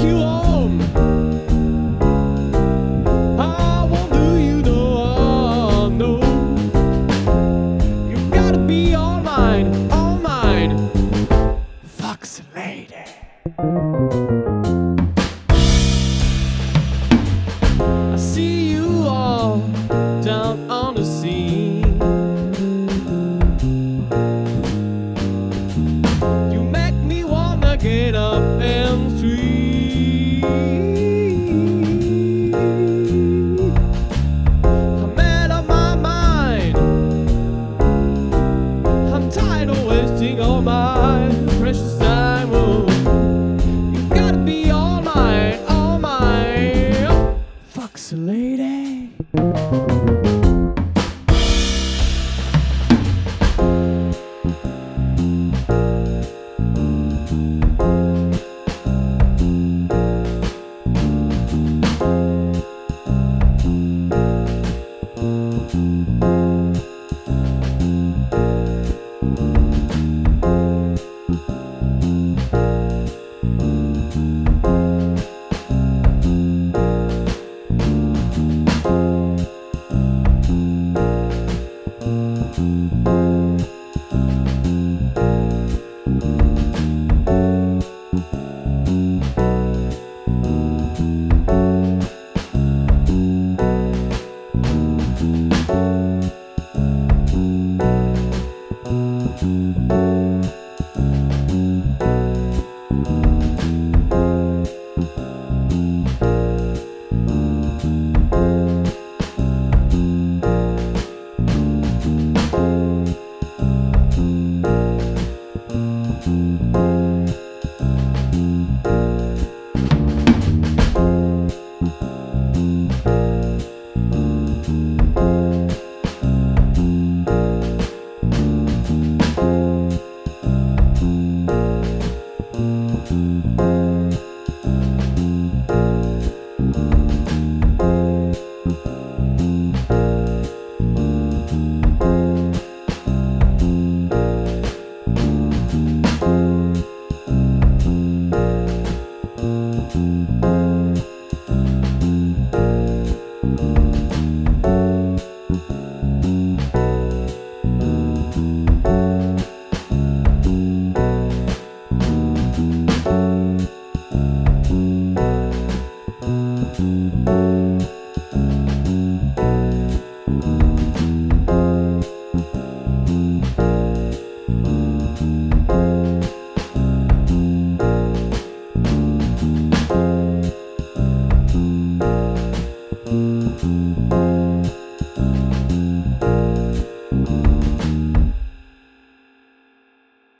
you home. I won't do you no harm, no. You gotta be all mine, all mine. Foxy lady. I see you all down on the scene. You make me wanna get up and scream. I'm out of my mind. I'm tired of wasting all my precious time. Oh, you gotta be all mine, all mine. Foxy lady.